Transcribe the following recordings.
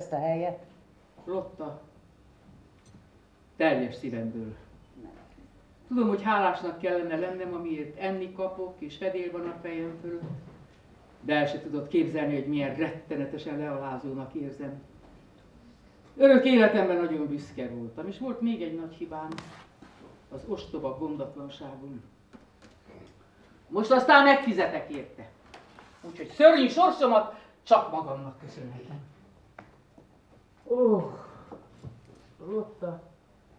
ezt a helyet? Lotta, teljes szívemből. Tudom, hogy hálásnak kellene lennem, amiért enni kapok, és fedél van a fejem fölött, de el se tudod képzelni, hogy milyen rettenetesen lealázónak érzem. Örök életemben nagyon büszke voltam, és volt még egy nagy hibám, az ostoba gondatlanságom. Most aztán megfizetek érte. Úgyhogy szörnyű sorsomat csak magamnak köszönhetem. Lotta,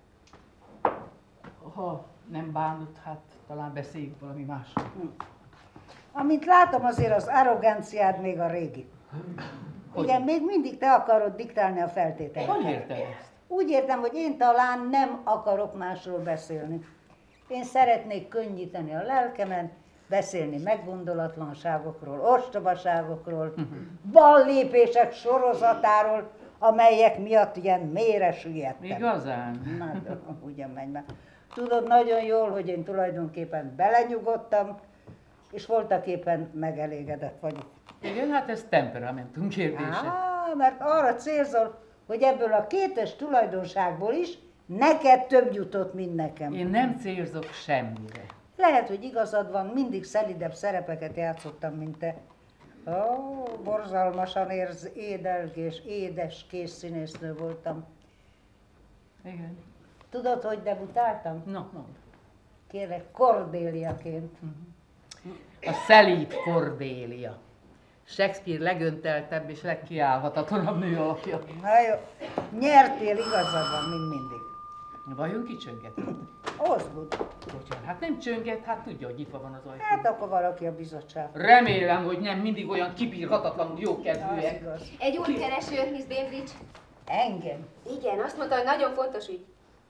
ha nem bánod, hát talán beszéljünk valami másról. Amint látom, azért az arroganciád még a régi. Igen, még mindig te akarod diktálni a feltételeket. Hogy érted ezt? Úgy értem, hogy én talán nem akarok másról beszélni. Én szeretnék könnyíteni a lelkemen, beszélni meggondolatlanságokról, ostobaságokról, ballépések sorozatáról, amelyek miatt ilyen mélyre süllyedtem. Igazán? Na, de ugyan menj már. Tudod nagyon jól, hogy én tulajdonképpen belenyugodtam, és voltaképpen megelégedett vagyok. Igen, hát ez temperamentum kérdése. Mert arra célzol, hogy ebből a kétes tulajdonságból is neked több jutott, mint nekem. Én nem célzok semmire. Lehet, hogy igazad van, mindig szelidebb szerepeket játszottam, mint te. Borzalmasan édelgés, édes készszínésznő voltam. Igen. Tudod, hogy debutáltam? No. Kérlek, Cordéliaként. A szelíd Cordélia. Shakespeare legönteltebb és legkiállhatatlanabb nő alakja. Na jó, nyertél, igazad van, mint mindig. Vajon ki csöngetett? Osgood. Bocsánat, hát nem csönget, hát tudja, hogy nyitva van az ajtó. Hát akkor valaki a bizottság. Remélem, hogy nem mindig olyan kibírhatatlanul jókedvűek. Egy útkereső, Miss Bainbridge. Engem? Igen, azt mondta, hogy nagyon fontos ügy.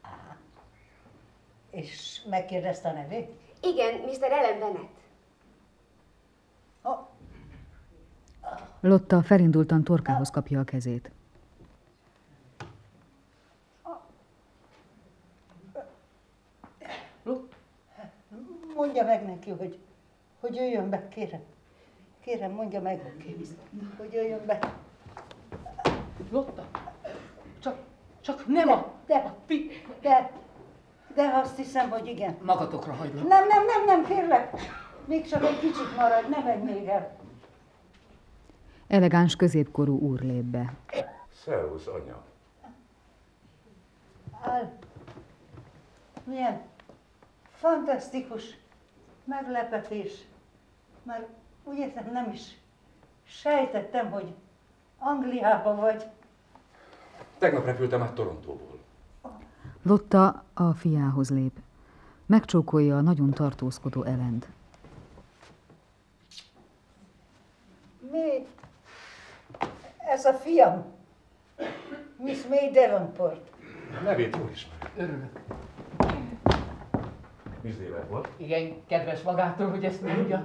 És megkérdezte a nevét? Igen, Mr. Ellen Bennett. Lotta felindultan torkához kapja a kezét. Mondja meg neki, hogy jöjjön be, kérem. Kérem, mondja meg, hogy jöjjön be. Lotta, csak nem De azt hiszem, hogy igen. Magatokra hagylak. Nem, kérlek. Még csak egy kicsit maradj, ne menj még el. Elegáns középkorú úr lép be. Szervusz, anya. Milyen fantasztikus meglepetés. Már úgy értem, nem is sejtettem, hogy Angliában vagy. Tegnap repültem át Torontóból. Lotta a fiához lép. Megcsókolja a nagyon tartózkodó Ellent. Mi? Ez a fiam. Miss May Davenport. Nevét jól ismerem. Örülök. Miss Davenport? Igen, kedves magától, hogy ezt mondja.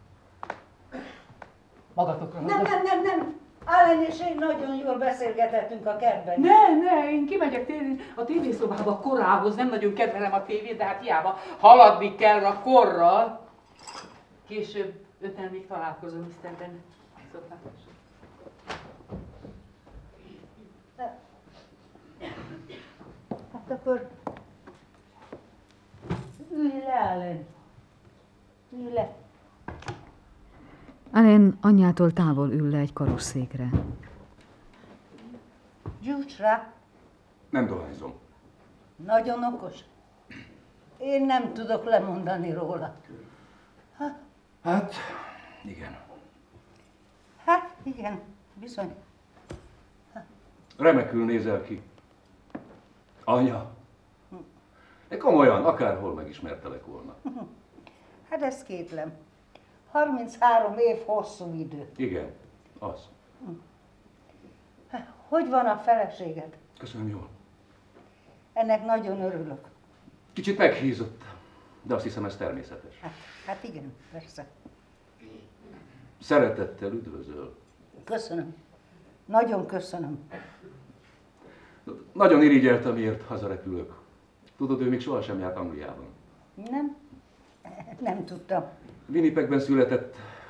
Magatokra hagylak. Nem. Allen és én nagyon jól beszélgetettünk a kertben. Ne, én kimegyek a tévészobába korához, nem nagyon kedvelem a tévét, de hát hiába haladni kell a korral. Később 5-en még találkozom, Mr. Bennett. Szokásos. Hát akkor ülj le, Allen. Ülj le. Allen anyjától távol ül le egy karosszékre. Gyújts rá. Nem dohányzom. Nagyon okos. Én nem tudok lemondani róla. Hát, igen. Hát, igen, bizony. Remekül nézel ki. Anya. De komolyan, akárhol megismertelek volna. Hát ezt kétlem. 33 év hosszú idő. Igen, az. Hogy van a feleséged? Köszönöm jól. Ennek nagyon örülök. Kicsit meghízott, de azt hiszem ez természetes. Hát igen, persze. Szeretettel üdvözöl. Köszönöm. Nagyon köszönöm. Nagyon irigyelte, amiért hazarepülök. Tudod, ő még sohasem járt Angliában. Nem tudtam. Winnipegben született,